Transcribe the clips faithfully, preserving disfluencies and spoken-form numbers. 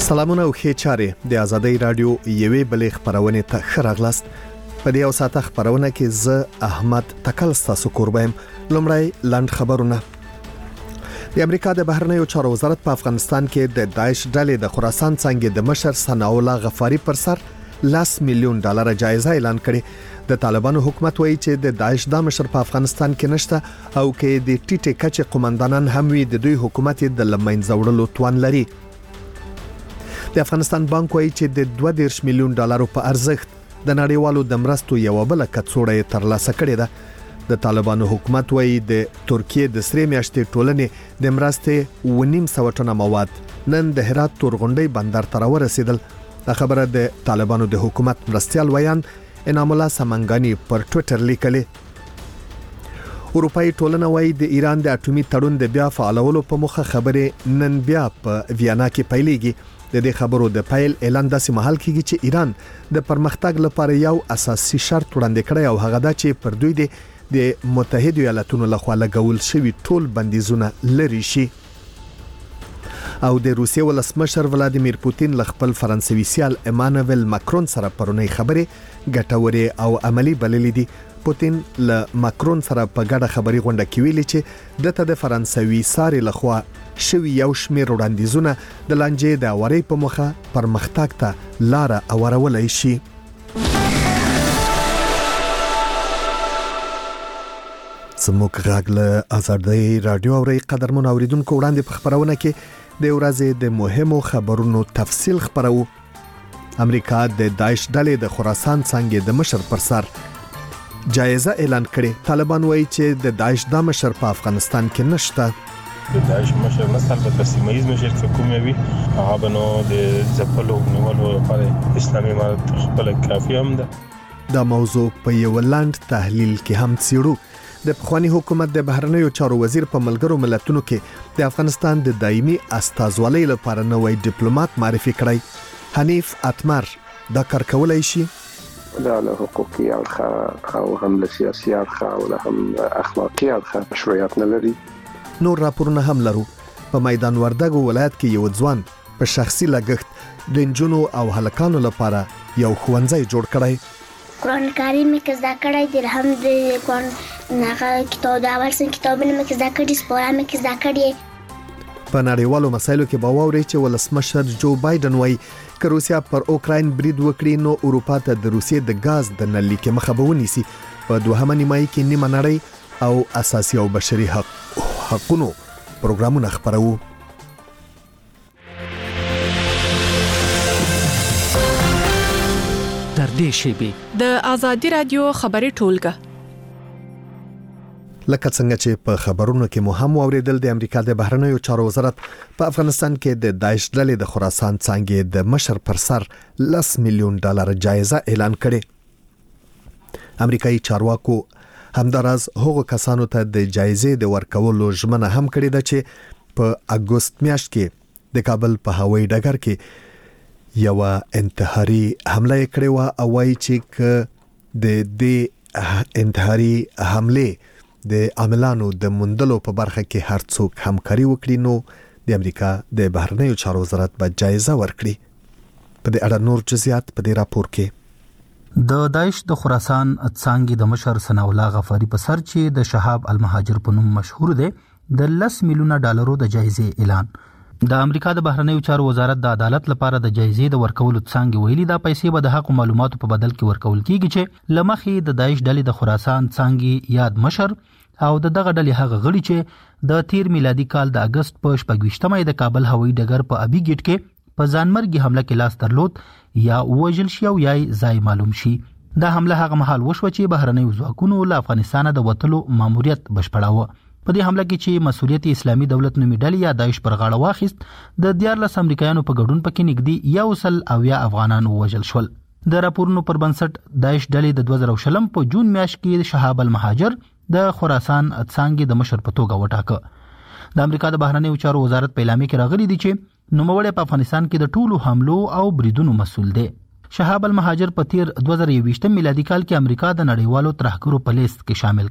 سلامونه او ښه چارې د ازادۍ رادیو یوې بلې خبرونه ته ښه راغلاست. په دې اوساته خبرونه کې زه احمد تکل ستاسو قربایم. لومړی لاند خبرونه. د امریکا د بهرنیو چارو وزارت په افغانستان کې د داعش ډلې د خراسان څنګه د مشر ثناء الله غفاری پر سر لاس میلیون ډالر جایزه اعلان کړي. د طالبانو حکومت وایي چې د داعش د مشر په افغانستان کې نشته او کې د ټیټه کچې قومندانان هم وي د دوی حکومت د لمنځه وړلو توان لري. د افغانستان بانک وایي چې د دوه دېرش میلیون ډالر په ارزښت د نړیوالو د مرستو یو بل کڅوړه ترلاسه کړې ده. د طالبانو حکومت وایي د ترکیه د سری میاشتې ټولنې د مرستې ونیم سو ټنه مواد نن د هرات تورغونډي بندر ته ورسېدل. دا خبره د طالبانو د حکومت مرستيال ویان انعام الله سمنګانی پر ټوئیټر لیکلي. اروپאי ټولنه وایي د ایران د اټومي تړون د بیا فعالولو په مخه خبره نن بیا په ویانا کې پیلېږي. د دې خبرو د پیل اعلان داسې محل کېږي چې ایران د پرمختګ لپاره یو اساسي شرط وړاندې کړی او هغه دا چې پر دوی د متحده ایالاتونو لخوا لګول شوی ټول بندیزونه لري شي. او د روسیې ولسمشر ولادیمیر پوتین ل خپل فرانسوي سیال ایمانوئل ماکرون سره پرونی خبرې ګټورې او عملی بللې دي. پوتین ل ماکرون سره په ګډه خبري غونډه کې ویلي چې دته د فرانسوي ساري لخوا شوی یو شمېر وړاندیزونه د لانجې د اوري په مخه پرمختګ ته لار اورولای شي. زموږ غږ له ازادۍ رادیو اوري قدرمن اوریدونکو وړاندې په خبرونه کې د ورځې د مهمو خبرونو تفصیل خبرو. امریکا د داعش ډلې د خراسان څنګه د مشر پر سر جایزه اعلان کړي. طالبان وایي چې د داعش د مشر په افغانستان کې نشته. د داعش مشر نسل په سیمایي مشر څخه کوم وي هغه بنو د ځپلو نیولو لپاره اسلامي امارت خپل کافي هم ده. دا موضوع په یو لاند تحلیل کې هم څیړو. د پخوانی حکومت د بهرنیو چارو وزیر په ملګرو ملتونو کې د افغانستان د دایمي استازولۍ لپاره نوې ډیپلوماټ معرفي کړی. حنیف اتمر دا کار کولای شي. دا له حقوقي اړخ او هم له سیاسي اړخ او هم اخلاقي اړخ مشروعیت نه لري. نور راپورونه هم لرو. په میدان وردګو ولایت کې یو ځوان په شخصي لګښت د نجونو او هلکانو لپاره یو ښوونځی جوړ کړی. قرآن کریم کې زده کړی د هم د قرآن نه کتاب د اول سن کتابونه کې زده کړی سپاره کې زده کړی. په نړیوالو مسایلو کې به واوري چې ولسمشر جو بایدن وایي که روسیا پر اوکراین برید وکړي نو اروپا ته د روسیې د غاز د نل لیکې مخه به ونیسي. په دوهمه نیمایي کې نیمه نړۍ او اساسي او بشري حق حقونو پروګرامونه خبرو. تر دې شیبې د ازادي رادیو خبري ټولګه لکه څنګه چې په خبرونو کې مو هم اوریدل د امریکا د بهرنیو چارو وزارت په افغانستان کې د داعش ډلې د خراسان څنګه د مشر پر سر لاس میلیون ډالر جایزه اعلان کړي. امریکایي چارواکو همداراز هغو کسانو ته د جایزې د ورکولو ژمنه هم کړې ده چې په اگست میاشت کې د کابل په هوایي ډګر کې یو انتحاري حمله کړې و او وايي چې ک د دې انتحاري حمله د عاملانو د مندلو په برخه کې هر څوک همکاري وکړي نو د امریکا د بهرنیو چارو وزارت به جایزه ورکړي. په دې اړه نور جزئیات په دې راپور کې. د داعش د خراسان څنګه د مشر ثناء الله غفاری په سر چې د شهاب المهاجر په نوم مشهور دی د لس میلیونه ډالرو د جایزې اعلان. د امریکا د بهرنیو چارو وزارت د عدالت لپاره د جایزې د ورکولو څنګه ویلي دا پیسې به د حق معلوماتو په بدل کې ورکول کیږي چې لمخې د داعش ډلې د خراسان څنګه یاد مشر او د دغه ډلې هغه غړي چې د تیر میلادي کال د اگست په شپږویشتمه د کابل هوایي ډګر په ابي ګیټ کې په ځانمرګي حمله کې لاس درلود یا وژل شي او یا ځای معلوم شي. دا حمله هغه مهال وشو چې بهرنیو ځواکونو له افغانستان د وټلو ماموریت بشپړاوه. په دې حمله کې چې مسؤلیت اسلامي دولت نومي ډلې یا داعش پر غاړه واخیست د دیارلس امریکایانو په ګډون پکې نږدې یو سل او یا افغانان وژل شول. د راپورونو پر بنسټ داعش ډلې د دوه زره شلم په جون میاشت کې شهاب المهاجر د خراسان څنګه د مشر په توګه وټاکه. د امریکا د بهرنیو چارو وزارت په اعلامیه کې راغلي دي چې نوموړی په افغانستان کې د ټولو حملو او بریدونو مسؤل دی. شهاب المهاجر په تیر دوه زره یوویشت میلادي کال کې امریکا د نړیوالو ترهګرو په لیست کې شامل کړ.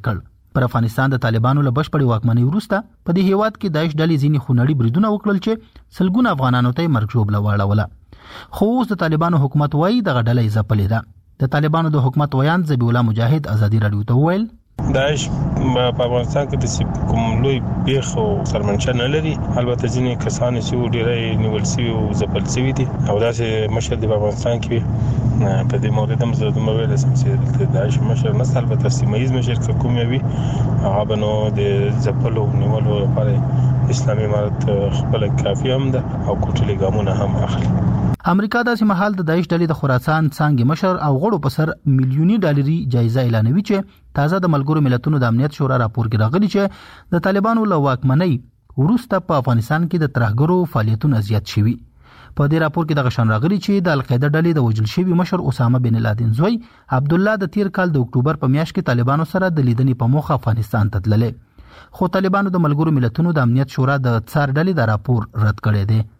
پر افغانستان د طالبانو له بشپړې واکمنۍ وروسته په دې هیواد کې داعش ډلې ځینې خونړي بریدونه وکړل چې سلګونه افغانانو ته مرګ ژوبله واړوله. خو اوس د طالبانو حکومت وایي دغه ډله یې ځپلې ده. د طالبانو د حکومت ویان ذبیح الله مجاهد ازادي رادیو ته وویل داعش په افغانستان کې د کوم لوی بیخ او سرمنشا نه لري. البته ځینې کسان چې ډیرې نیول شوي او ځپل شوي دي او داسې مشر د افغانستان کې په دې مورد هم زه دومره ویل سم چې د داعش مشر نه البته سیمه ییز مشر کوم وي هغه بنو د ځپلو نیولو لپاره اسلامي امارت خپل کافي هم ده او کوټلي ګامونه هم اخلي. امریکا د سیمهال د داعش ډلې د خراسان څنګه مشر او غړو په سر میلیوني ډالري جایزه اعلانوي چې تازه د ملګرو ملتونو د امنیت شورا راپور کې راغلی چې د طالبانو له واکمنۍ وروسته په افغانستان کې د ترهګرو فعالیتونه زیات شوي. په دې راپور کې د غشن راغلی چې د القاعده ډلې د وژل شوی مشر اسامه بن لادن زوی عبد الله د تیر کال د اکتوبر په میاشت کې طالبانو سره د لیدنې په موخه افغانستان ته تللې. خو طالبانو د ملګرو ملتونو د امنیت شورا د څار ډلې د راپور رد کړی دی.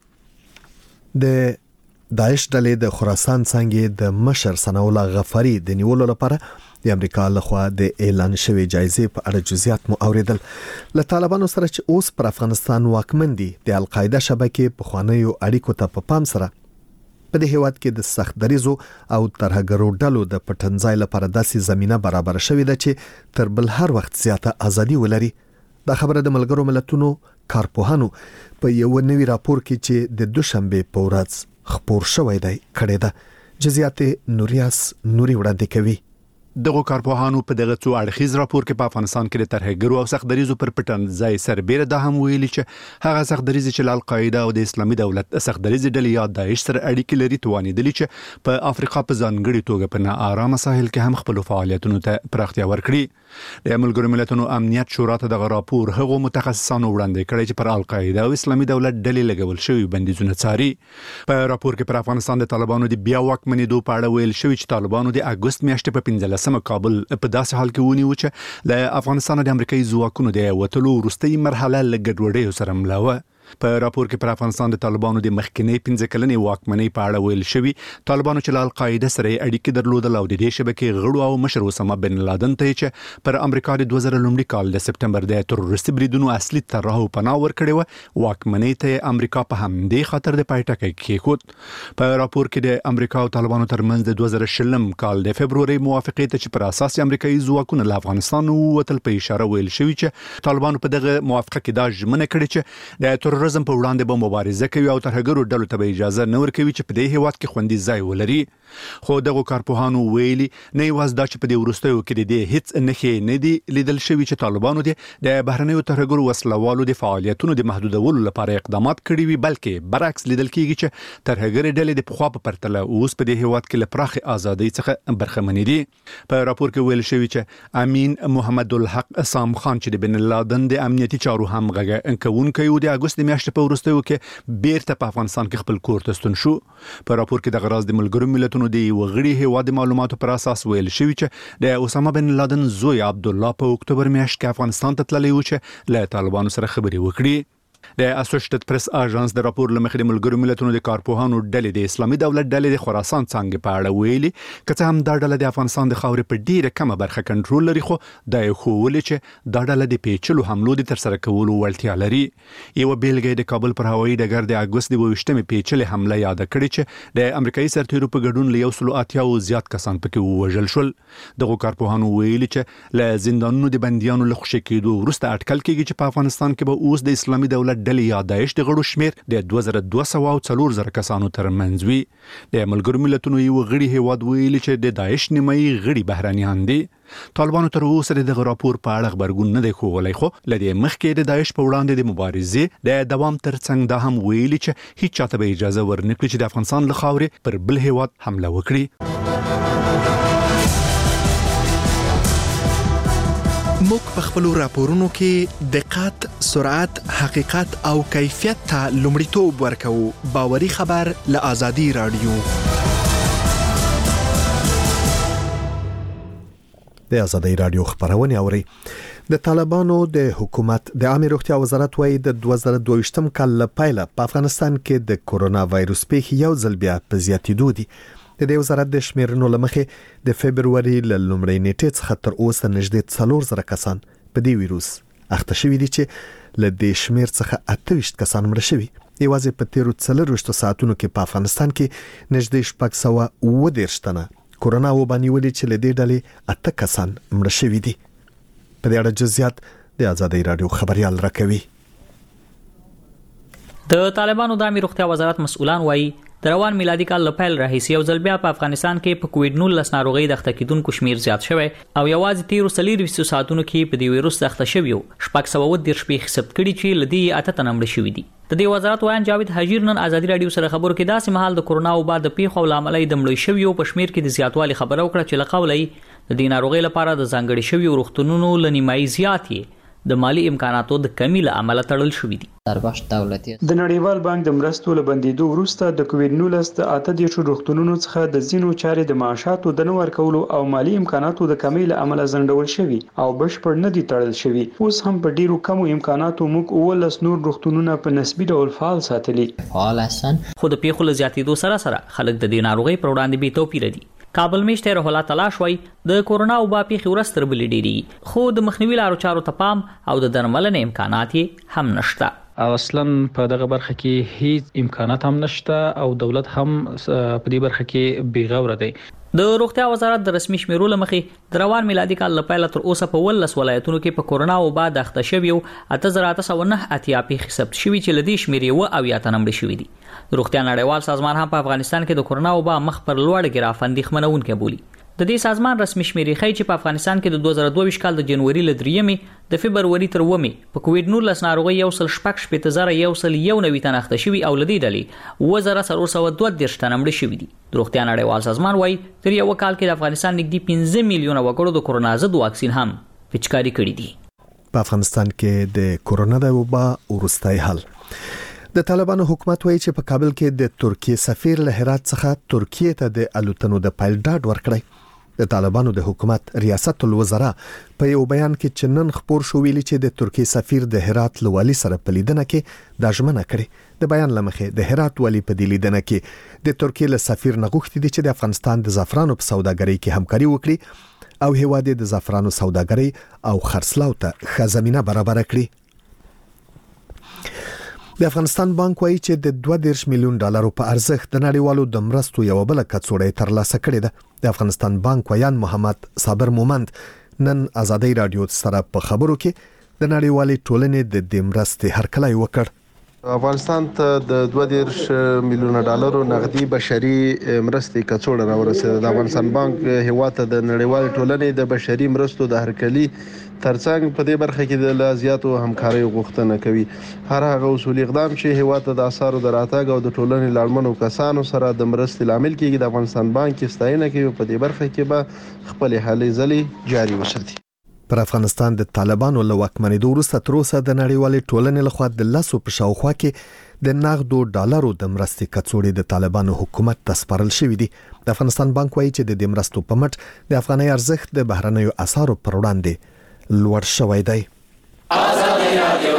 د داعش ډلې د خراسان څنګه د مشر ثناء الله غفاری د نیولو لپاره د امریکا لخوا د اعلان شوی جایزې په اړه جزئیات مو اوریدل. له طالبانو سره چې اوس پر افغانستان واکمن دي د القاعده شبکې په خوانیو اړیکو ته په پام سره په دې هیواد کې د سخت دریزو او ترهګرو ډلو د پټنځای لپاره داسې زمينه برابر شوې ده چې تر بل هر وخت زیاته ازادي ولري. دا خبره د ملګرو ملتونو کارپوهانو په یو نوي راپور کې چې د دوشنبه په ورځ خبر شوی دی کړی ده. جزئیات نوریاس نوري وړاندې کوي. دغه کارپوهانو په دغه څو اړخیز راپور کې په افغانستان کې د ترهګرو او سخت دریزو پر پټنځای سربېره ده هم ویلي چې هغه سخت دریز چې ل القاعده او د اسلامي دولت سخت دریز ډلې یا داعش سره اړیکې لري توانیدلی چې په افریقا په ځانګړي توګه په ناارامه ساحل کې هم خپل فعالیتونو ته پراختیا ورکړي. د ملګرو ملتونو امنیت شورا ته دغه راپور هغو متخصصانو وړاندې کړی چې پر القاعده او اسلامي دولت ډلې لګول شوی بندیزونه څاري. په راپور کې پر افغانستان د طالبانو د بیا واکمنېدو په اړه ویل شوی چې طالبانو د اګوست میاشتې په پنځلسمه کابل په داسې حال کې ونیو چې له افغانستان د امریکایي ځواکونو د وټلو وروستۍ مرحله لګډوډۍ سره ملاوه. په راپور کې پر افغانستان د طالبانو د مخکنی پنځه کلنې واکمنۍ په اړه ویل شوی طالبانو چې ل القاعده سره اړیکې درلودل او د دې شبکې غړو او مشر اسامه بن لادن ته چې پر امریکا د دوه زره لومړي کال د سپټمبر د تروریستي بریدونو اصلي طرح او پناه ورکړې و واکمنۍ ته امریکا په همدې خاطر د پایټکې کېښود. په راپور کې د امریکا او طالبانو ترمنځ د دوه زره شلم کال د فبرवरी موافقې ته چې پر اساس امریکایي ځواکونه له افغانستان ووتل په اشاره ویل شوی چې طالبانو په دغه موافقه کې دا ژمنه کړې چې د تروریزم په وړاندې به مبارزه کوي او ترهګرو ډلو ته اجازه نه ورکوي چې په دې هیواد کې خوندي ځای ولري. خو دغه کارپوهانو ویلي نه یوازې دا چې په دې وروستیو کې د هیڅ نښې نه دي لیدل شوي چې طالبانو د بهرنیو ترهګرو وسلوالو د فعالیتونو د محدودولو لپاره اقدامات کړي وي، بلکې برعکس لیدل کیږي چې ترهګري ډلې د پخوا په پرتله اوس په دې هیواد کې له پراخې ازادۍ څخه برخمنې دي. په راپور کې ویل شوی چې امین محمد الحق سام خان چې د بن لادن د امنیتي چارو همغږی کوونکی و د اګوست میاشتې په وروستیو کې بیرته په افغانستان کې خپل کور ته ستون شو. په راپور کې د غراز د ملګرو ملتونو د وغړي هیواد معلوماتو پر اساس ویل شوی چې د اسامه بن لادن زوی عبد الله په اکتوبر میاشت کې افغانستان ته تللی و چې له طالبانو سره خبرې وکړي. د اسوسییټډ پریس اژانس د راپور لمخې د ملګرو ملتونو د کارپوهانو ډلې د اسلامي دولت ډلې د خراسان څنګه په اړه ویلي کله هم دا ډله د افغانستان د خاورې په ډیره کمه برخه کنټرول لري، خو دا یو خولي چې دا ډله د پیچلو حملو د تر سره کولو وړتیا لري. یو بیلګه د کابل پر هوایي ډګر د اګوست د ویشتمې پیچلې حمله یاد کړې چې د امریکایي سرتیرو په ګډون له یو سل اتیا او زیات کسان پکې ووژل شول. دغه کارپوهانو ویلي چې له زندانونو د بنديانو له خوشي کېدو وروسته اټکل کېږي چې په افغانستان کې به اوس د اسلامي دولت ډلې یا داعش د غړو شمیر د دوه زره دوه سوه او څلور زره کسانو ترمنځ وي. د ملګرو ملتونو یو غړي هیواد ویلي چې د داعش نیمایي غړي بهرانيان دي. طالبانو تر اوسه د راپور په اړه خبرګون نه دی ښوولی، خو لدې مخکې د داعش په وړاندې د مبارزې د دوام ترڅنګ دا هم ویلي چې هیڅ چاته به اجازه ورنکړي چې د افغانستان له خاورې پر بل هیواد حمله وکړي. موږ په خپل راپورونو کې دقت، سرعت، حقیقت او کیفیت ته لومړیتوب ورکوو. باوري خبر له آزادي رادیو. د آزادي رادیو خبرونه اوري. د طالبانو د حکومت د عامه روغتیا وزارت وايي د دوه زره دوه ویشتم کال لپاره په افغانستان کې د کورونا وایروس پیښې یو ځل بیا په زیاتېدو دي. د دې وزارت د شمیرنو لمخې د فبرवरी ل لومړۍ نیټې څخه تر اوسه نږدې څلور زره کسان په دې ویروس اخته شوي دي چې ل دې شمیر څخه اته ویشت کسان مړه شوي. یوازې په تیرو څلورویشتو ساعتونو کې په افغانستان کې نږدې شپږ سوه اووه دېرش تنه کورونا وبا نیولې چې ل دې ډلې اته کسان مړه شوي دي. په دې اړه جزئیات د آزادۍ رادیو خبريال راکوي. د طالبانو د امیر روغتیا وزارت مسؤلان وایي د روان میلادي کال لپاره راهیسي یو ځل بیا په افغانستان کې په کووډ نولس ناروغي د اخته کیدونکو شمیر زیات شوی او یوازې تیرو څلورویشتو ساعتونو کې په دې ویروس اخته شوی شپږ سوه اووه دېرش پیښې ثبت کړي چې لدی اته تنه مړه شوي دي. د دې وزارت وایي جاوید حجیر نن آزادي رادیو سره خبرو کې داسې مهال د کورونا وبا د پیښو لامل د مړو شویو په شمیر کې د زیاتوالي خبره وکړه چې لقولې د دې ناروغي لپاره د ځانګړي شویو روغتونونو لنیمایي زیاتې د مالی امکاناتو د کمی له امله تړل شوې دي. د نړیوال بانک د مرستو له بندیدو وروسته د کووډ نولس د اته دیرشو روغتونونو څخه د ځینو چارې د معاشاتو د نه ورکولو او مالی امکاناتو د کمی له امله ځنډول شوي او بشپړ نه دي تړل شوي. اوس هم په ډیرو کمو امکاناتو موږ اوولس نور روغتونونه په نسبي ډول فعال ساتلي. فعال هستن خو د پیښو له زیاتېدو سره سره خلک د دې ناروغي پر وړاندې بې توپیره دي. کابل میشته روح الله تلاش وای د کورونا وبا پیښې ورستر بل ډیری خو د مخنیوي لارو چارو ته پام او د درملنې امکانات هم نشته. او اصلا په دغه برخه کې هیڅ امکانات هم نشته او دولت هم په دې برخه کې بیغوره دی. د روغتیا وزارت د رسمي شمیرو لمخې د روان میلادي کال لپاره تر اوسه په ولس ولایتونو کې په کورونا وبا د اخته شویو اته زره اته سوه نه اتیا پیښې ثبت شوي چې لدی شمیرې و او یا تنمړ شوي دي. روغتیا نړیوال سازمان هم په افغانستان کې د کورونا وبا مخ پر لوړ ګراف اندېښمنونکی بولي. د دې سازمان رسمي شمیرې ښیي چې په افغانستان کې د دوه زره دوه ویشت کال د جنوري ل درېیمې د فبرवरी تر اوومې په کووډ نولس ناروغي یو سل شپږ شپېته زره یو سل یو نوي تنه اخته شوي او لدی ډلې اووه زره څلور سوه دوه دېرش تنه مړه شوي دي. د روغتیا نړیوال سازمان وایي تر یو کال کې د افغانستان نږدې پنځه میلیونه وګړو د کورونا ضد واکسین هم پچکاري کړي دي. په افغانستان کې د کورونا د وبا وروستۍ حل د طالبانو حکومت وایي چې په کابل کې د ترکیه سفیر له هرات څخه ترکیه ته د الوتنو د پایل ډاډ ورکړی. د طالبانو د حکومت ریاست الوزرا په یو بیان کې چنن خبر شو ویلي چې د ترکیه سفیر د هرات لوالي سره په لیدنه کې د ژمنه کړې. د بیان لمخې د هرات والی په دې لیدنه کې د ترکیه له سفیر نغښتي دي چې د افغانستان د زعفرانو په سوداګرۍ کې همکاري وکړي او هیواد د زعفرانو سوداګرۍ او خرڅلاو ته ښه زمينه برابر کړي. د افغانستان بانک وایي چې د دوه دېرش میلیون ډالرو په ارزښت د نړیوالو د مرستو یو بل کڅوړه ترلاسه کړې ده. د افغانستان بانک ویان محمد صابر مومند نن آزادۍ رادیو سره په خبرو کې د نړیوالې ټولنې د دې مرستې هرکلی وکړ. افغانستان ته د دوه دېرش میلیون ډالرو نغدي بشري مرستې کڅوړه راورسېده. د افغانستان بانک هیواد ته د نړیوالې ټولنې د بشري مرستو د هرکلي ترڅنګ په دې برخه کې د لازیاتو همکاري غوښتنه کوي. هر هغه اصولي اقدام چې هیواد ته د اثارو د راتګ او د ټولنې لاړمنو کسانو سره د مرستې لامل کېږي د افغانستان بانک ستاینه کوي. په دې برخه کې به خپل هلې ځلې جاري وساتي. پر افغانستان د طالبانو له واکمنېدو وروسته تر اوسه د نړیوالې ټولنې لخوا د لسو په شاوخوا کې د نغدو ډالرو د مرستې کڅوړې د طالبانو حکومت ته سپارل شوې دي. د افغانستان بانک وایي چې د دې مرستو په مټ د افغانۍ ارزښت د بهرنیو اسعارو پر وړاندې لوړ شوی دی. آزادۍ رادیو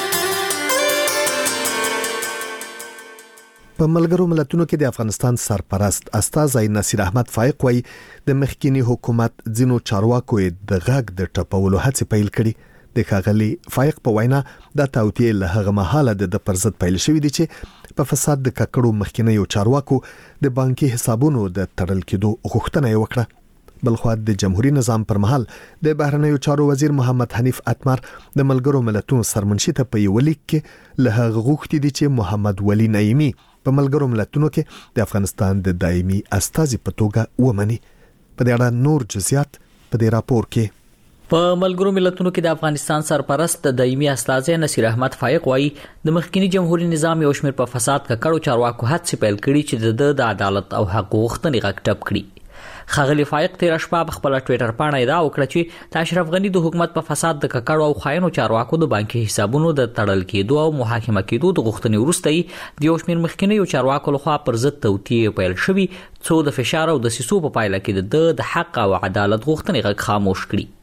په ملګرو ملتونو کې د افغانستان سرپرست استاذ نصیر احمد فائق وایي د مخکینی حکومت ځینو چارواکو د غږ د ټپولو هڅې پیل کړي. د ښاغلي فائق په وینا د توطئې له هغه مهاله د پرزت پیل شوې دي چې په فساد د ککړو مخکینیو چارواکو د بانکي حسابونو د تړل کېدو غوښتنه یې وکړه. بلخو د جمهوریت نظام پر مهال د بهرنیو چارو وزیر محمد حنیف اتمر د ملګرو ملتونو سرمنشي ته په یو لیک کې له هغه غوښتي دي چې محمد ولی نعیمی په ملګرو ملتونو کې د افغانستان د دایمي استازي په توګه ومني. په دې اړه نور جزئیات په دې راپور کې. په ملګرو ملتونو کې د افغانستان سرپرست د دایمي استازي نصیر احمد فائق وایي د مخکینی جمهوریت نظام یو شمېر په فساد ککړو چارواکو هڅې پیل کړي چې د عدالت او حق غوښتنې غږ ټپ کړي. خاغلی فائق تیر شپه په خپل ټوئیټر باندې ادعا وکړه چې د اشرف غنی د حکومت په فساد د ککړو او خاینو چارواکو د بانکي حسابونو د تړل کېدو او محاکمه کېدو د غوښتنې وروسته د یو شمېر مخکینیو چارواکو لخوا پر ضد توطئې پیل شوې څو د فشار او د سیسو په پایله کې د د حق او عدالت غوښتنې غږ خاموش کړي.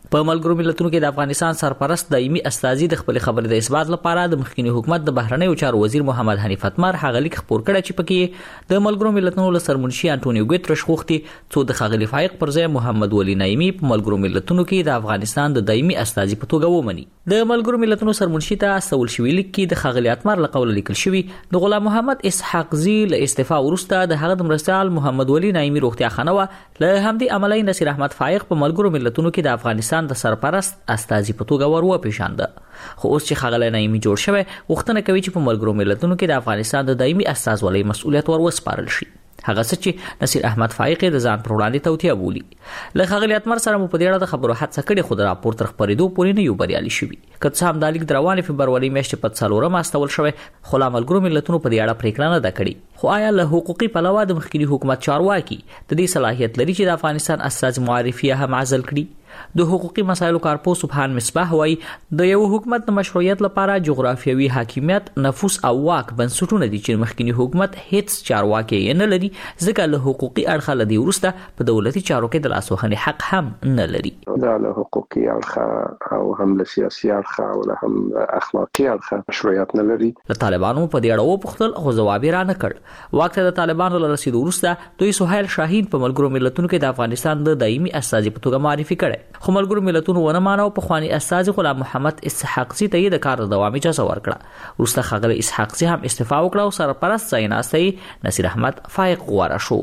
په ملګرو ملتونو کې د افغانستان سرپرست دایمي استازي د خپل خبرې د اثبات لپاره د مخکنی حکومت د بهرنیو چارو وزیر محمد حنیف اتمر هغه لیک خبر کړی چې پکې د ملګرو ملتونو له سرمنشي انټونیو ګوتریش غوښتي څو د خغلی فایق پر ځای محمد ولی نایمی په ملګرو ملتونو کې د افغانستان د دایمي استازي په توګه ومني. د ملګرو ملتونو سرمنشي ته استول شوی لیک کې د خغلی اتمر له قوله لیکل شوی د غلام محمد اسحاق زی له استعفا وروسته د هغه د مرستيال محمد ولی نایمی روغتیا خانه له همدې عملی نصیر احمد فایق په ملګرو ملتونو کې د افغانستان د سرپرست استازي په توګه ورو پیژانده. خو اوس چې خغلی نایمی جوړ شوی وختونه کوي چې په ملګرو ملتونو کې د افغانستان د دایمي استازولۍ مسؤلیت ور وسپارل شي. هغه څه چې نصیر احمد فایق د ځان پر وړاندې توتیا بولی. له خغلی اتمر سره مو په دې اړه د خبرو هڅه کړې خو د راپور تر خبرېدو پورې نه یو بریالي شوي. که څه هم د لیک د روانې فبروري میاشتې په څلورم استول شوی خو لا ملګرو ملتونو په دې اړه پریکړه نه ده کړې. خو آیا له حقوقي پلوه د مخکنی حکومت چارواکي د دې صلاحیت لري چې د افغانستان استازي معرفي هم عزل کړي؟ د حقوقي مسایلو کارپو سبحان مصباح وایي د یو حکومت د مشروعیت لپاره جغرافیوي حاکمیت، نفوذ او واک بنسټونه دي چې مخکنی حکومت هیڅ چارواکي نه لري ځکه له حقوقي اړخه لدی ورسته په دولتي چارو کې د لاسوهنې حق هم نه لري. دا له حقوقي اړخه او هم له سیاسي اړخه او له هم اخلاقي اړخه مشروعیت نه لري. د طالبانو په دې اړه وپوښتل خو ځواب یې را نه کړ. واک ته د طالبانو له رسیدو وروسته دوی سهیل شاهین په ملګرو ملتونو کې د افغانستان د دایمي استازي په توګه معرفي کړي. خو ملګرو ملتونو ونه مانو په خواني استازي غلام محمد اسحاق زی ته د کار د دوام اجازه ورکړه. وروسته خغلی اسحاق زی هم استعفا وکړه او سرپرست ځای ناستي نصیر احمد فایق غواره شو.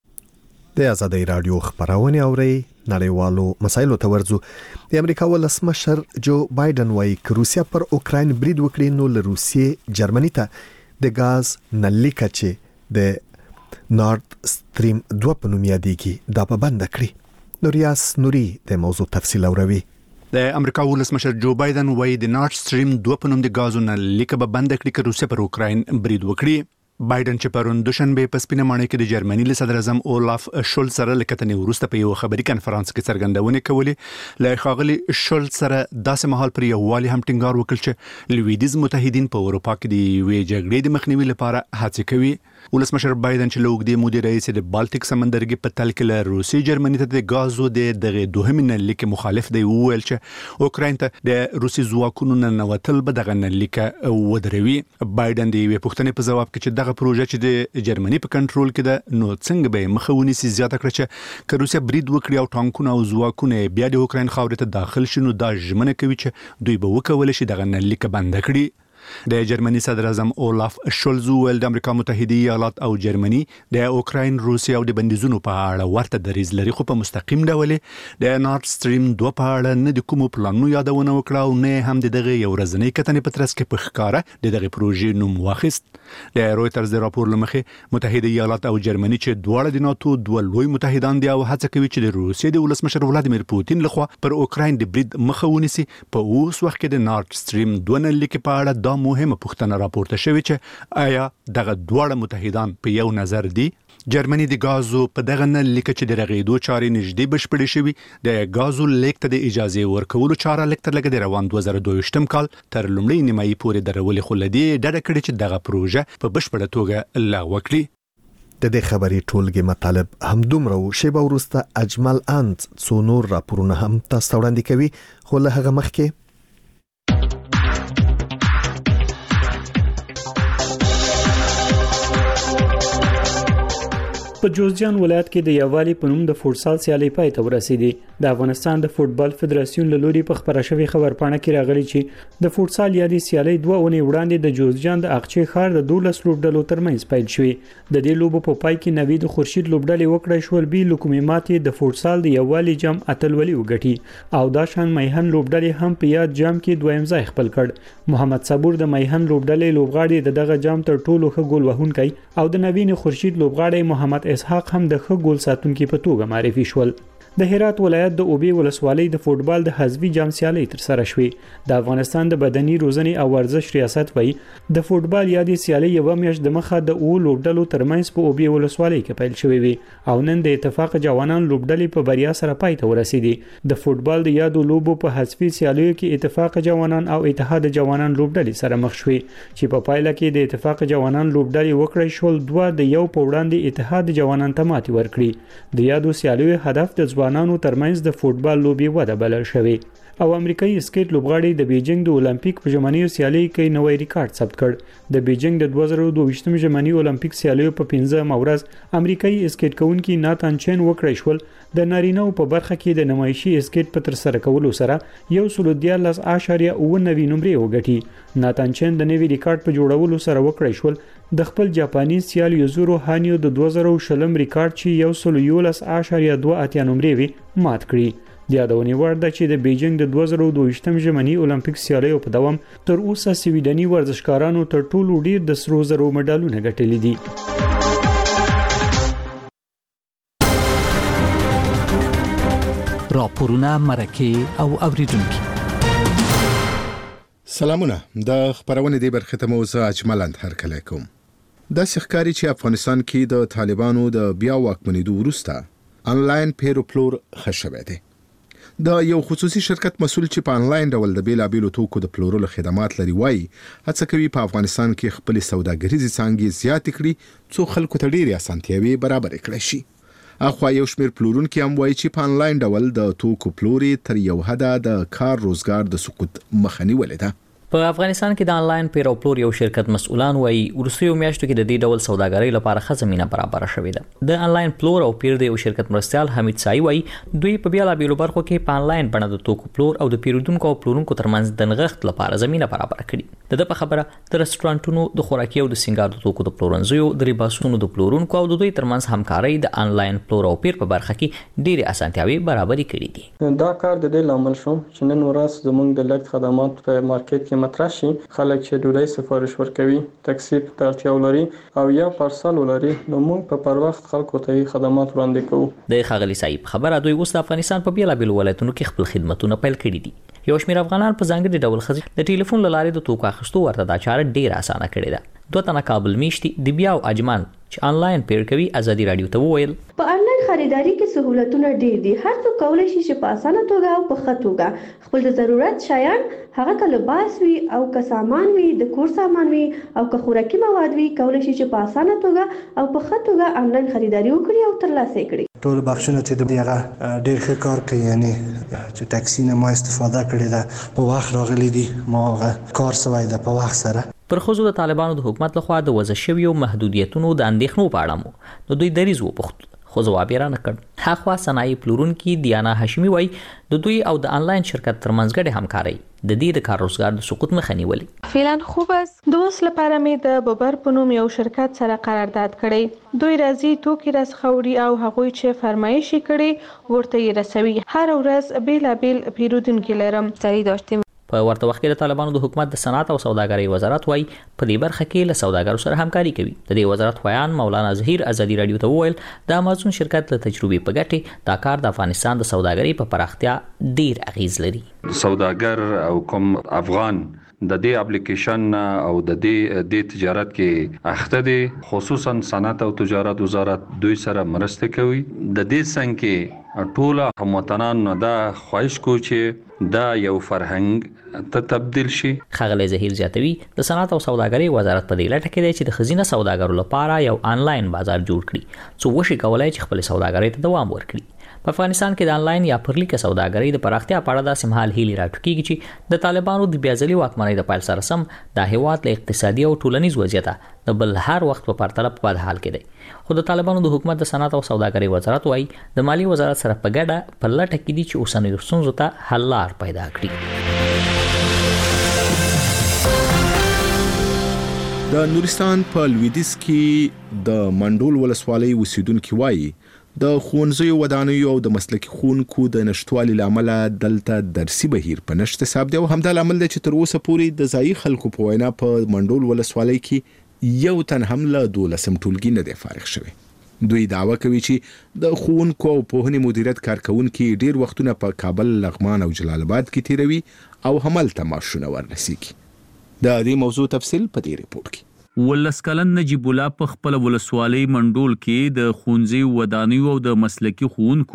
د آزادۍ رادیو خبرونه اوري نړیوالو مسایلو ته ورځو. د امریکا ولسمشر جو بایدن وايي چې روسیا پر اوکراین برید وکړي نو له روسیې جرمني ته د غاز نلیکه چې د نورد ستریم دوه په نوم یادېږي دا په بند کړی. نوریاس نوري د موضوع تفصیل اوروي. د امریکا ولسمشر جو بایدن وايي د نورد ستریم دوه په نوم د غازو نلیکه به بند کړي چې روسیا پر اوکراین برید وکړي. بایدن چې پرون دوشنبه په سپینه ماڼۍ کې د جرمني له صدر اعظم اولاف شولز سره لکتنې وروسته په یو خبري کانفرنس کې څرګندونه کولې له خاغلی شولز سره داسې مهال پر یو والی هم ټینګار وکړ چې لویدیز متحدین په اروپا کې د وی جګړې د مخنیوي لپاره هڅه کوي. ولسمشر بایدن چې لوګدي مودي رئیس د بالټیک سمندرګي په تل کې له روسي جرمني ته د غازو د دغه دوهم نلیکه مخالف دی ویل چې اوکراین ته د روسي ځواکونو ننوتل به دغه نلیکه ودروي. بایدن د وی پوښتنې په جواب کې چې دغه پروژه چې د جرمني په کنټرول کې ده نو څنګه به مخاوني سي زیاته کړ چې که روسیا برید وکړي او ټانکونه او ځواکونه بیا د اوکراین خاورې ته داخل شي نو دا ژمنه کوي چې دوی به وکول شي دغه نلیکه بند کړي. د جرمني صدر اعظم اولاف شولز ول د امریکا متحده ایالات او جرمني د اوکراین، روسیا او د بندیزونو په اړه ورته دریځ لري خو په مستقیم ډول د نورد ستریم دوه په اړه نه د کوم پلانونو یادونه وکړه او نه هم دغه یو ورځنی کتنې په ترڅ کې په ښکارا د دغه پروژې نوم واخیست. د رويټرز د راپور لمخې متحده ایالات او جرمني چې دواړه د ناتو دوه لوی متحدان دي او هڅه کوي چې د روسیې د ولسمشر ولادیمیر پوتین لخوا پر اوکراین د برید مخه ونیسي. په اوس وخت کې د نورد ستریم دوه نلیکې په اړه دا مهمه پوښتنه راپورته شوې چې آیا دغه دواړه متحدان په یو نظر دي؟ جرمني د غازو په دغه نلیکه چې د رغېدو چارې نږدې بشپړې شوې د غازو لیک ته د اجازه ورکولو چاره لیک تر لګ د روان دوه زره دوه ویشتم کال تر لومړۍ نیمایي پورې درولې خو لدی ډډه کړې چې دغه پروژه په بشپړه توګه لغوه کړي. د دې خبرې ټولګي مطالب هم دومره و شیبه وروسته اجمل اند څو نور راپورونه هم تاسو وړاندې کوي خو له هغه مخکې په جوزجان ولایت کې د یووالي په نوم د فوټسال سیالي پای ته ورسېدي. د افغانستان د فوټبال فدراسیون له لوري په خبره شوی خبرپاڼه کې راغلي چې د فوټسال یادي سیالي دوه اونۍ وړاندې د جوزجان د اقچې ښار د دولس لوبډلو ترمنځ پیل شوې. د دې لوبو په پای کې نوید خورشید لوبډلې وکړې شول بي لوکومیماتي د فوټسال د یووالي جام اتلولي وګټي او دا شان میهن لوبډلې هم په یاد جام کې دویم ځای خپل کړ. محمد صبور د میهن لوبډلې لوبغاړي د دغه جام تر ټولو ښه ګول وهونکی او د نوین خورشید لوبغاړي محمد اسحاق هم د ښه ګول ساتونکي په توګه معرفي شول. د هرات ولایت د اوبی ولسوالۍ د فوټبال د حذفي جام سیالي تر سره شوې. د افغانستان د بدني روزنې او ورزش ریاست وایي د فوټبال یادي سیالي یو میاشت د مخه د او لوبډلو ترمنځ په اوبی ولسوالۍ کې پیل شوې وي او نن د اتفاق جوانان لوبډلې په بریا سره پای ته ورسېدي. د فوټبال د یادو لوبو په حذفي سیالیو کې اتفاق جوانان او اتحاد جوانان لوبډلې سره مخ شوې چې په پایله کې د اتفاق جوانان لوبډلې وکړې شول دوه د یو په وړاندې اتحاد جوانان ته ماتې ورکړي. د یادو سیالیو هدف د ځوانانو ترمنځ د فوټبال لوبي وده بلل شوې او امریکایي سکیټ لوبغاړي د بیجینګ د اولمپیک په ژمنیو سیالیو کې نوې ریکارډ ثبت کړ د بیجینګ د دوه زره دوه ویشتم ژمنی اولمپیک سیالیو په پنځمه ورځ امریکایي سکیټ کوونکي ناتان چین وکړی شول د نارینه‌و په برخه کې د نمایشي سکیټ په تر سره کولو سره یو سل دیارلس اعشاریه اووه نوي نمرې وګټي ناتان چین د نوي ریکارډ په جوړولو سره وکړی شول د خپل جاپاني سیال یوزورو هانیو د دوه زره شلم ریکارډ چې یو سل یولس اعشاریه دوه اتیا نمرې وی مات کړی د یادونې وړ ده چې د بیجینګ د دوه زره دوه ویشتم ژمنی اولمپیک سیالیو په دوام تر اوسه سویډني ورزشکارانو تر ټولو ډیر د سرو زرو مډالونه ګټلي دي. راپورونه مرکه او اوریدونکو سلامونه د خبرونه دی برخه ته موضوع اجملند هر کله کوم د سخکاری چې افغانستان کې د طالبانو د بیا واکمنېدو وروسته انلاین پیروپلور خښوي دي د یو خصوصي شرکت مسول چې په انلاین ډول د بیلابیلو توکو د پلورلو خدمات لري وایي هڅه کوي په افغانستان کې خپل سوداګریزي څانګې زیات کړي څو خلکو ته ډېری اسانتیاوي برابر کړي شي. اخو یو شمېر پلورونکي هم وایي چې په انلاین ډول د توکو پلوري تر یو حده د کار روزګار د سقوط مخه نیولې ده. په افغانستان کې د انلاین پیروپلور یو شرکت مسؤلان وایي ورسېو میاشتو کې د دې ډول سوداګرۍ لپاره ښه زمينه برابر شوې ده. د انلاین پلور او پیر د یو شرکت مرستيال حمید سای وایي دوی په بیلا بیلو برخو کې په انلاین بڼه د توکو پلور او د پیرودونکو او پلورونکو ترمنځ د نغښت لپاره زمينه برابر کړي. د په خبره د رستورانټونو د خوراکي او د سنگار د توکو د پلورنځیو د ریباسونو د پلورونکو او د دوی ترمنځ همکارۍ د انلاین پلور او پیر په برخه کې ډېری اسانتیاوي برابر کړي دي. دا کار د دې لامل شو چې نن ورځ زموږ د لګ خدمات په مارکیټ کې مطرح شي. خلک چې ډوډۍ سفارش ورکوي تاکسی ته اړتیا ولري او یا پارسل ولري نو موږ په پر وخت خلکو ته خدمات وړاندې کوو. د خغلی صاحب خبره دوی اوس د افغانستان په بیلا بیل ولایتونو کې خپل خدماتونه پیل کړي دي. یو شمېر افغانان په ځانګړي ډول خځې د ټلیفون لارې د توکو اخیستو ورته دا چاره ډیره اسانه کړې ده. دوه تنه کابل میشتي د بیا او اجمان چې انلاین پیر کوي ازادي رادیو ته وویل په انلاین خریداري کې سہولتونه ډېر دي. هر څوک کولای شي چې په اسانه توګه او په ښه توګه خپل د ضرورت شیان هغه که لباس وي او که سامان وي د کور سامان وي او که خوراکي مواد وي کولای شي چې په اسانه توګه او په ښه توګه انلاین خریداري وکړي او ترلاسه کړي. ټول بخښنه چې د هغه ډېر ښه کار کوي یعنی چې ټاکسي نه ما استفاده کړې ده په وخت راغلي دي ما هغه کار سوی ده په وخت سره. پر خوځو د طالبانو د حکومت لخوا د وضع شویو محدودیتونو د اندېښنو په اړه مو نو دوی دریز وپوښت خو ځواب یې رانه کړ. هاخوا صنایع پلورونکي دیانا هاشمي وایي د دوی او د انلاین شرکت ترمنځ ګډه همکاري د دې د کار روزګار د سقوط مخه نیولې. فعلا خوب است د اوس لپاره مې د ببر په نوم یو شرکت سره قرارداد کړی. دوی راځي توکي رسخوري او هغوی چې فرمایش کړي ورته یې رسوي. هر ورځ بیلابیل پیرودونکي لرم. سړي داشتم په ورته وخت کې د طالبانو د حکومت د صنعت او سوداګرۍ وزارت وایي په دې برخه کې له سوداګرو سره همکاري کوي. د دې وزارت ویان مولانا ظهیر ازادي رادیو ته وویل د امازون شرکت له تجربې په ګټه دا کار د افغانستان د سوداګرۍ په پراختیا ډیر اغیز لري. سوداګر او کوم افغان د دې اپلیکیشن او د دې د تجارت کې اخته دي خصوصا صنعت او تجارت وزارت دوی سره مرسته کوي. د دې څنګه ټول هموطنان دا خواهش کوي چې دا یو فرهنګ ته تبدیل شي. خغلی ظهیر زیاتوي د صنعت او سوداګرۍ وزارت په دې لټه کې دی چې د خزینه سوداګرو لپاره یو انلاین بازار جوړ کړي څو وشي کولای چې خپل سوداګرۍ ته دوام ورکړي. په افغانستان کې د انلاین یا پرلیکه سوداګرۍ د پراختیا په اړه د سمحال هیلي راټوکیږي چې د طالبانو د بیازلي واکمنۍ د پایل سره سم د هیواد له اقتصادي او ټولنیز وضعیت د بل هر وخت په پرتله په بد حال کې دی. خو د طالبانو د حکومت د صنعت او سوداګرۍ وزارت وایي د مالی وزارت سره په ګډه په لټه کې دي چې اوسنۍ ستونزو ته حل لار پیدا کړي. د نورستان په لویدیځ کې د منډول ولسوالۍ اوسیدونکو وایي د ښوونځیو ودانیو او د مسلکي ښوونکو د نشټوالي لامل دلته درسي بهیر په نشټ حساب دی او همدا لامل دی چې تر اوسه پورې د ځایي خلکو په وینا په منډول ولسوالۍ کې یو تن هم له دولسم ټولګي نه دی فارغ شوی. دوی دعوه کوي چې د ښوونکو او پوهنې مدیریت کارکونکي ډیر وختونه په کابل، لغمان او جلال آباد کې تیروي او همالته معاشونه ورنسیږي. د دې موضوع تفصیل په دې ریپورت کې. ولس کلن نجیب الله په خپل ولسوالۍ منډول کې د ښوونځي ودانیو او د مسلکي ښوونکو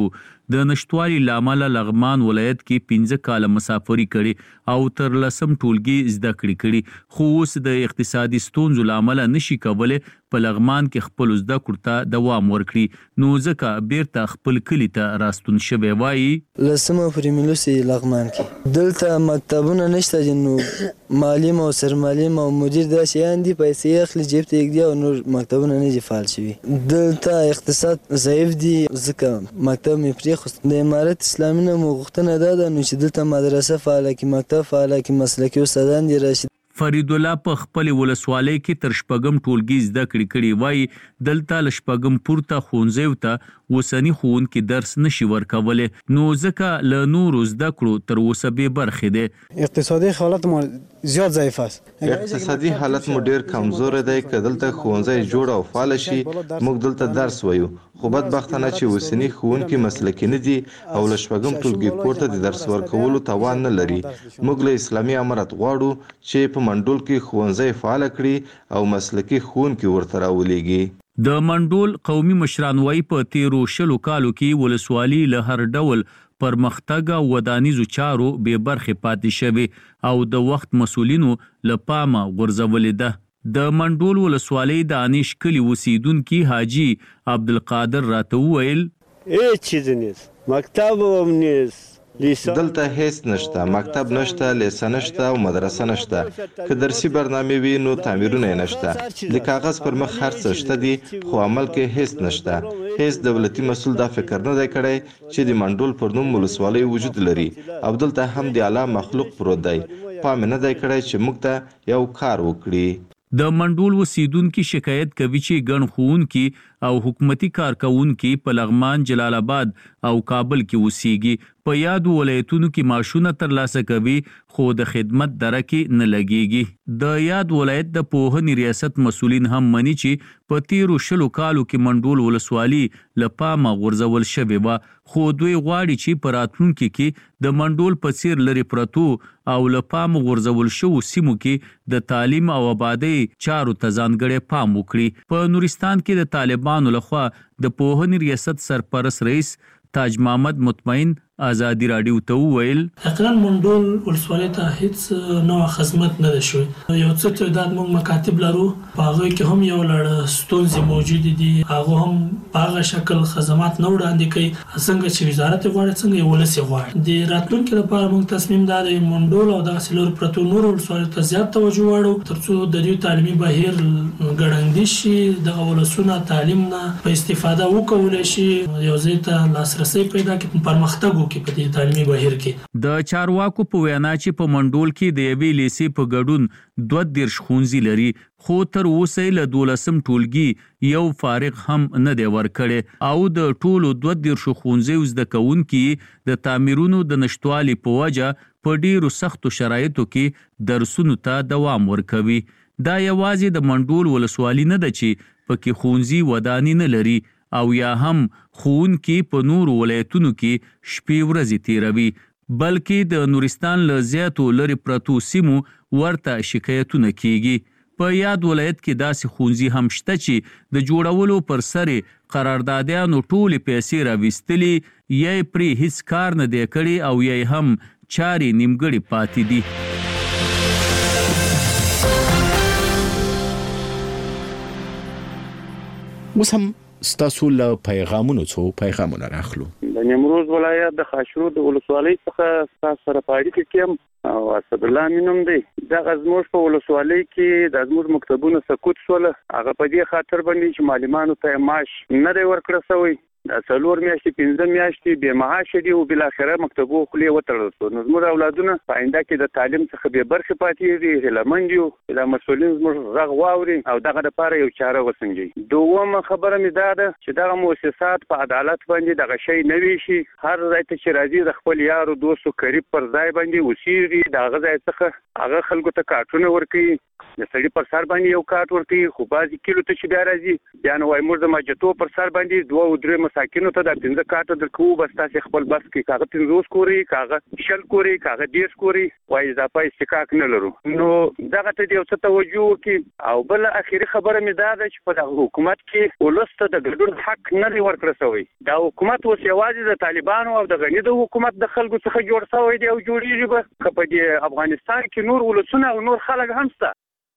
د نشټوالي لامل لغمان ولایت کې پنځه کاله مسافري کړي او تر لسم ټولګي زده کړې کړي خو اوس د اقتصادي ستونزو لامل نشي کولای په لغمان کې خپل زده کړو ته دوام ورکړي نو ځکه بیرته خپل کلی ته راستون شوی وایي لسمه پریملوسي لغمان کې دلته مکتبونه نشته نو معلم او سرمعلم او مدیر داسې اندي پیسې اخلي جیب ته یې او نور مکتبونه نه دي فعال شوي دلته اقتصاد ضعیف دي ځکه مکتب مې پرېښود د امارت اسلامي نه مو غوښتنه دا ده نو چې دلته مدرسه فعاله کړي مکتب فعاله کړي مسلکي استادان دي راشي فرید الله په خپل ولسوالۍ کې تر شپږم ټولګي زده کړې کړي وایي دلته ل شپږم پورته ښوونځیو ته وسنی ښوونکي درس نشي ورکولی نو ځکه له نورو زده کړو تر اوسه بې برخې دی اقتصادي حالت مو زیات ضعیف است اقتصادي حالت مو ډیر کمزور دی که دلته ښوونځی جوړ او فعال شي موږ دلته درس وایو خو بدبختانه چې وسنی ښوونکي مسلکي نه دي او له شپږم ټولګي پورته د درس ورکولو توان نه لري موږ له اسلامي امارت غواړو چې په منډول کې ښوونځی فعال کړي او مسلکي ښوونکي ورته راولېږي د منډول قومي مشران وایي په تیرو شلو کالو کې ولسوالي له هر ډول پرمختګ او ودانیزو چارو بې برخې پاتې شوي او د وخت مسؤلینو له پامه غورځولې ده د منډول ولسوالۍ د انیش کلي اوسیدونکي حاجي عبدالقادر راته وویل هیڅ چیز نیست مکتب هم نیست دلته هیڅ نشته مکتب نشته لیسه نشته او مدرسه نشته که درسي برنامې وي نو تعمیرونه یې نشته د کاغذ پر مخ هر څه شته دي خو عمل کې هیڅ نشته هیڅ دولتي مسؤل دا فکر نه دی کړی چې د منډول پر نوم ولسوالۍ وجود لري او دلته هم د اعلی مخلوق پروت دی پام نه دی کړی چې موږ ته یو کار وکړي د منډول اوسیدونکي شکایت کوي چې ګڼ ښوونکي او حکومتي کارکونکي په لغمان جلال آباد او کابل کې اوسیږي په یادو ولایتونو کې معاشونه ترلاسه کوي خو د خدمت درکې نه لګیږي د یاد ولایت د پوهنې ریاست مسؤلین هم مني چې په تیرو شلو کالو کې منډول ولسوالي له پامه غورځول شوې وه خو دوی غواړي چې په راتلونکي کې د منډول په څیر لرې پرتو او له پامه غورځول شوو سیمو کې د تعلیم او آبادۍ چارو ته ځانګړی پام وکړي په نورستان کې د طالبانو لخوا د پوهنې ریاست سرپرست رئیس تاج محمد مطمئن آزادی راډیو ته وویل اقران منډول ولسوالۍ ته هیڅ نوع خدمت نه ده شوې یو څه تعداد موږ مکاتب لرو په هغوی کې هم یو لړ ستونزې موجودې دي هغه هم په هغه شکل خدمات نه وړاندې کوي څنګه چې وزارت غواړي څنګه یې ولس غواړي د راتلونکي لپاره موږ تصمیم دا دی منډول او دغسې لرو پرتو نورو ولسوالیو ته زیات توجه واړو تر څو د دوی تعلیمي بهیر ګړندي شي دغه ولسونه تعلیم نه په استفاده وکولی شي یو ځای ته لاسرسی پیدا کړي پرمختګ کې په دې تعلیمي بهیر کې د چارواکو په وینا چې په منډول کې د یوې لیسې په ګډون دوه دیرش ښوونځي لري خو تر اوسه له دولسم ټولګي یو فارغ هم نه دی ورکړی او د ټولو دوه دیرشو ښوونځیو زده کوونکي د تعمیرونو د نشتوالي په وجه په ډیرو سختو شرایطو کې درسونو ته دوام ورکوي دا یوازې د منډول ولسوالي نه ده چې پکې ښوونځي ودانۍ نه لري او یا هم ښوونکي په نورو ولایتونو کې شپې ورځې تیروي بلکې د نورستان له زیاتو لرې پرتو سیمو ورته شکایتونه کیږي په یاد ولایت کې داسې ښوونځي هم شته چې د جوړولو پر سر قراردادیانو ټولې پیسې راویستلي یا یې پرې هیڅ کار نه دی کړی او یا هم چارې نیمګړې پاتې دي اوس هم ستاسو له پیغامونو څو پیغامونه راخلو د نیمروز ولایت د خاشرود ولسوالۍ څخه تاسو سره په اړیکه کې یم او اسد الله مینوم دی دغه زموږ په ولسوالۍ کې د زموږ مکتبونو سقوط شول هغه په دې خاطر باندې چې معلمانو ته معاش نه دی ورکړل شوی د څلور میاشتې پنځه میاشتې بې معاشه دي او بالاخره مکتبو خولې وتړل شو نو زموږ اولادونه په آینده کې د تعلیم څخه بې برخې پاتې دي هیلهمند یو چې دا مسؤلین زموږ غږ واوري او دغه دپاره یو چاره وسنجوي دومه خبره مې دا ده چې دغه مؤسسات په عدالت باندې دغه شی نه ویشي هر ځای ته چې راځي د خپل یارو دوستو قریب پر ځای باندې اوسېږي د هغه ځای څخه هغه خلکو ته کارټونه ورکوي د سړي پر سر باندې یو کارت ورکوي خو بعضې کیلو ته چې بیا راځي بیا نو وایي موږ د ماجتو پر سر باندې دوه او درې مساکینو ته دا پنځه کارته درکوو بس تاسې خپل بس کې کاغه پنځوس کوري کاغه شل کوري کاغه دېرش کوري وایي اضافه استحقاق نه لرو نو دغه ته د یو څه توجه وکړي او بله اخري خبره مې دا ده چې په دغه حکومت کې ولس ته د ګډون حق نه دی ورکړه شوی دا حکومت اوس یوازې د طالبانو او د غني د حکومت د خلکو څخه جوړ شوی دی او جوړیږي به که په دې افغانستان کې نور ولسونه او نور خلک هم شته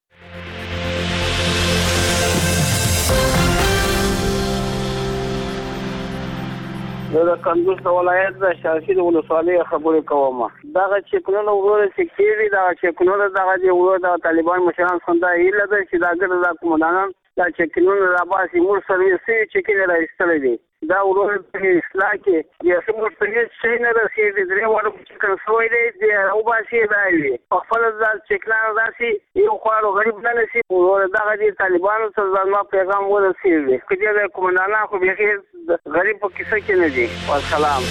زه د کندوز د ولایت د شاشید ولسوالۍ خبرې کوم دغه چکنونه وروره چې کېږي دغه چکنونه دغه د وروره د طالبان مشران څخه دا هیله ده چې دا ګټه د قومندانان دا چکنونه راباسي موږ سرویس سوي چکنې راایستلی دي دا وروره په اصلاح کې د موږ سرویس شی نه رسېږي درې واړه چکن سوی دی د راوباسي دا وي په خپله دا چکنان داسې یو خواړو غریب نه نشي وروره دغه د طالبانو ته زما پیغام ورسېږي که دې د قومندانان خو بیخي غریب په کیسه کې نه دي والسلام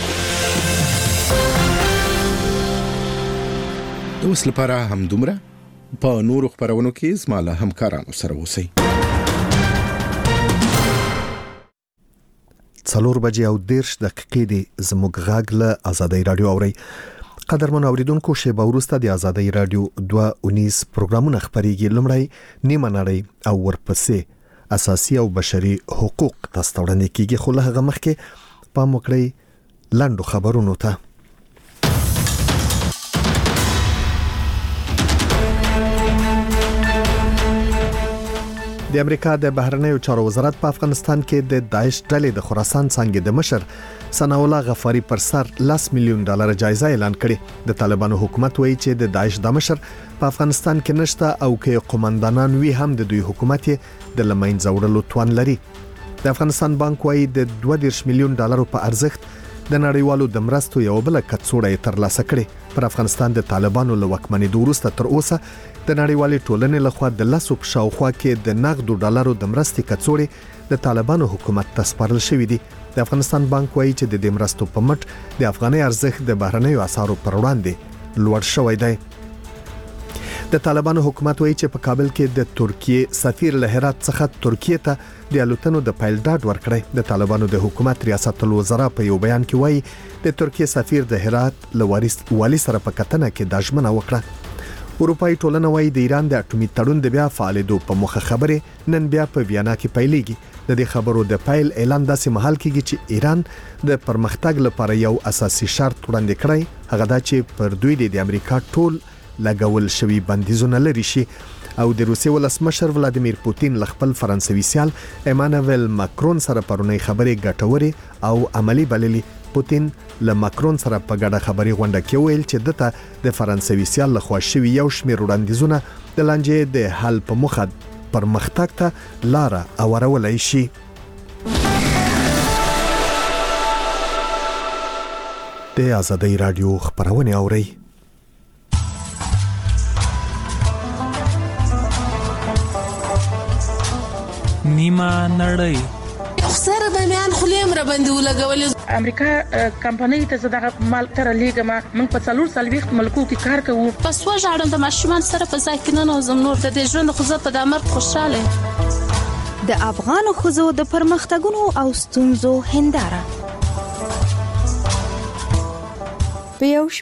د اوس لپاره همدومره په نورو خپرونو کې زما له همکارانو سره اوسئ څلور بجې او دیرش دقیقې دي زموږ غږ له آزادۍ رادیو اورئ قدرمن اوریدونکو شیبه وروسته د آزادۍ رادیو دوه اونیز پروګرامونه خپرېږي لومړی نیمه نړۍ او ورپسې اساسي او بشري حقوق تاسو ته وړاندې کیږي خو له هغه مخکې پام وکړئ لاندو خبرونو ته د امریکا د بهرنیو چارو وزارت په افغانستان کې د داعش ډلې د خراسان څنګه د مشر ثنا الله غفاری پر سر لاس میلیون ډالر جایزه اعلان کړې د طالبانو حکومت وایي چې د داعش د مشر په افغانستان کې نشته او کې قومندانان وی هم د دوی حکومت د لمنځه وړلو توان لري د افغانستان بانک وایي د دوه دېرش میلیون ډالر په ارزښت د نړیوالو د مرستو یو بل کڅوړه ترلاسه کړې پر افغانستان د طالبانو له واکمنۍ وروسته تر اوسه د نړیوالې ټولنې لخوا د لاسو په شاوخوا کې د نغدو ډالرو د مرستې کڅوړې د طالبانو حکومت ته سپارل شوې دي د افغانستان بانک وایي چې د دې مرستو په مټ د افغاني ارزښت د بهرنیو اسعارو پر وړاندې لوړ شوی دی د طالبانو حکومت وایي چې په کابل کې د ترکیه سفیر له هرات څخه ترکیه ته د الوتنو د پایل ډاډ ورکړی د طالبانو د حکومت ریاست الوزرا په یو بیان کې وایي د ترکیه سفیر د هرات له والي سره په کتنه کې د ژمنه وکړه اروپאי ټولنه وایي د ایران د اټومي تړون د بیا فعالېدو په موخه خبرې نن بیا په ویانا کې پیلېږي د دې خبرو د پایل اعلان داسې مهال کېږي چې ایران د پرمختګ لپاره یو اساسي شرط وړاندې کړی هغه دا چې پر دوی د امریکا ټول لګول شوی بندیزونه لري شي او د روسیې ولسمشر ولادیمیر پوتین ل خپل فرانسوي سیال ایمانوئل ماکرون سره پرونی خبرې ګټورې او عملی بللې پوتین له ماکرون سره په ګډه خبري غونډه کې ویل چې دته د فرانسوي سیال لخوا شوی یو شمېر وړاندیزونه د لانجې د حل په موخه پرمختګ ته لار اورولای شي د آزادۍ رادیو خبرونه اوري نیمه نړۍ سره د میان خلیم را باندې ولګول امریکا کمپنۍ ته زداغه مال تر لیګما موږ په څلور سلويخت ملکو کې کار کوو پس وژاړم د ماشومان سره په ځای کې نه نوزم نور د دې ژوند خو زه په دمر خوشاله د افغان خوځو د پرمختګونو او ستونزو هنداره په یو